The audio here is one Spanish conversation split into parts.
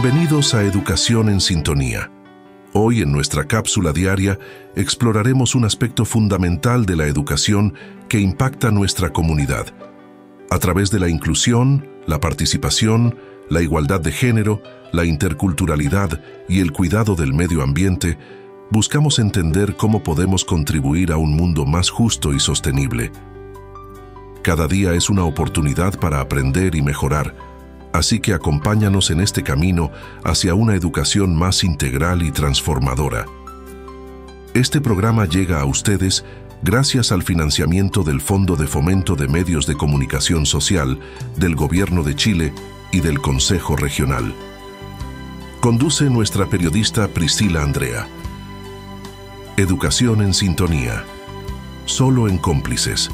Bienvenidos a Educación en Sintonía. Hoy, en nuestra cápsula diaria, exploraremos un aspecto fundamental de la educación que impacta nuestra comunidad. A través de la inclusión, la participación, la igualdad de género, la interculturalidad y el cuidado del medio ambiente, buscamos entender cómo podemos contribuir a un mundo más justo y sostenible. Cada día es una oportunidad para aprender y mejorar, así que acompáñanos en este camino hacia una educación más integral y transformadora. Este programa llega a ustedes gracias al financiamiento del Fondo de Fomento de Medios de Comunicación Social del Gobierno de Chile y del Consejo Regional. Conduce nuestra periodista Priscila Andrea. Educación en Sintonía. Solo en Cómplices.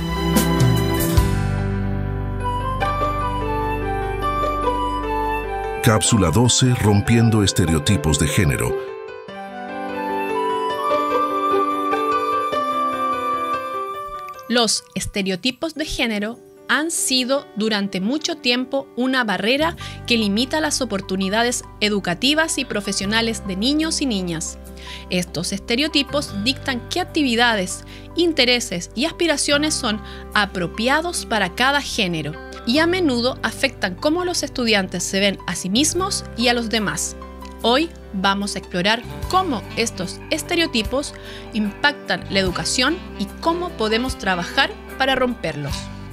Cápsula 12, Rompiendo estereotipos de género. Los estereotipos de género han sido durante mucho tiempo una barrera que limita las oportunidades educativas y profesionales de niños y niñas. Estos estereotipos dictan qué actividades, intereses y aspiraciones son apropiados para cada género y a menudo afectan cómo los estudiantes se ven a sí mismos y a los demás. Hoy vamos a explorar cómo estos estereotipos impactan la educación y cómo podemos trabajar para romperlos.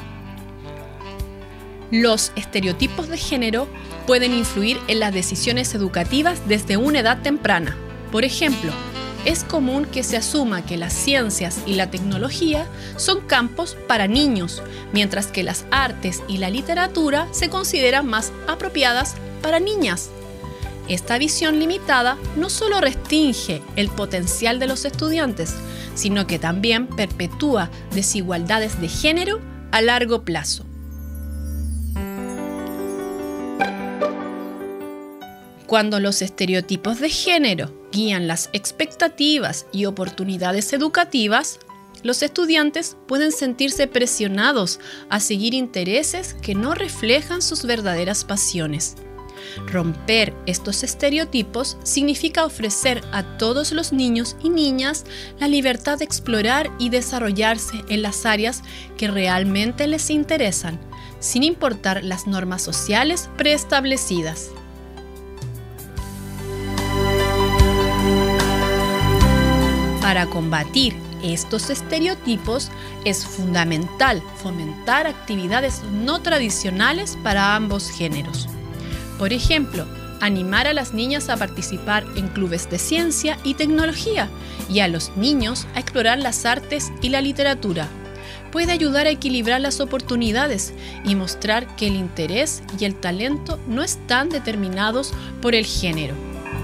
Los estereotipos de género pueden influir en las decisiones educativas desde una edad temprana. Por ejemplo, es común que se asuma que las ciencias y la tecnología son campos para niños, mientras que las artes y la literatura se consideran más apropiadas para niñas. Esta visión limitada no solo restringe el potencial de los estudiantes, sino que también perpetúa desigualdades de género a largo plazo. Cuando los estereotipos de género guían las expectativas y oportunidades educativas, los estudiantes pueden sentirse presionados a seguir intereses que no reflejan sus verdaderas pasiones. Romper estos estereotipos significa ofrecer a todos los niños y niñas la libertad de explorar y desarrollarse en las áreas que realmente les interesan, sin importar las normas sociales preestablecidas. Para combatir estos estereotipos es fundamental fomentar actividades no tradicionales para ambos géneros. Por ejemplo, animar a las niñas a participar en clubes de ciencia y tecnología y a los niños a explorar las artes y la literatura. Puede ayudar a equilibrar las oportunidades y mostrar que el interés y el talento no están determinados por el género.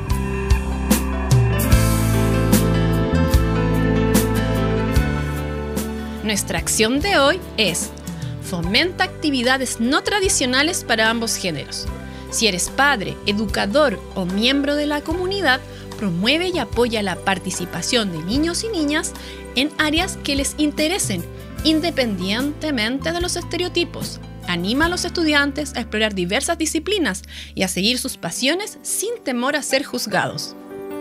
Nuestra acción de hoy es: fomenta actividades no tradicionales para ambos géneros. Si eres padre, educador o miembro de la comunidad, promueve y apoya la participación de niños y niñas en áreas que les interesen, independientemente de los estereotipos. Anima a los estudiantes a explorar diversas disciplinas y a seguir sus pasiones sin temor a ser juzgados.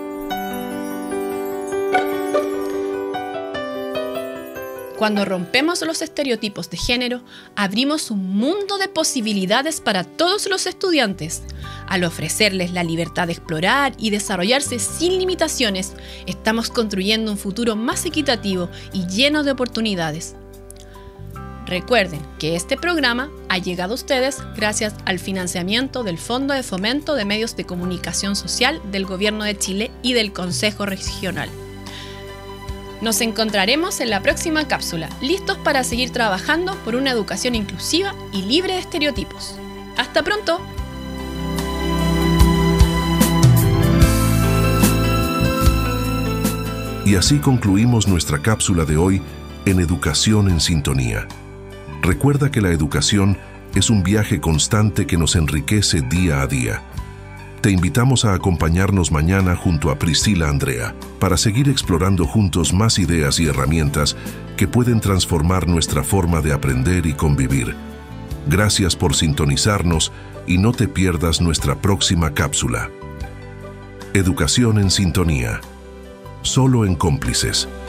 Cuando rompemos los estereotipos de género, abrimos un mundo de posibilidades para todos los estudiantes. Al ofrecerles la libertad de explorar y desarrollarse sin limitaciones, estamos construyendo un futuro más equitativo y lleno de oportunidades. Recuerden que este programa ha llegado a ustedes gracias al financiamiento del Fondo de Fomento de Medios de Comunicación Social del Gobierno de Chile y del Consejo Regional. Nos encontraremos en la próxima cápsula, listos para seguir trabajando por una educación inclusiva y libre de estereotipos. ¡Hasta pronto! Y así concluimos nuestra cápsula de hoy en Educación en Sintonía. Recuerda que la educación es un viaje constante que nos enriquece día a día. Te invitamos a acompañarnos mañana junto a Priscila Andrea para seguir explorando juntos más ideas y herramientas que pueden transformar nuestra forma de aprender y convivir. Gracias por sintonizarnos y no te pierdas nuestra próxima cápsula. Educación en sintonía. Solo en Cómplices.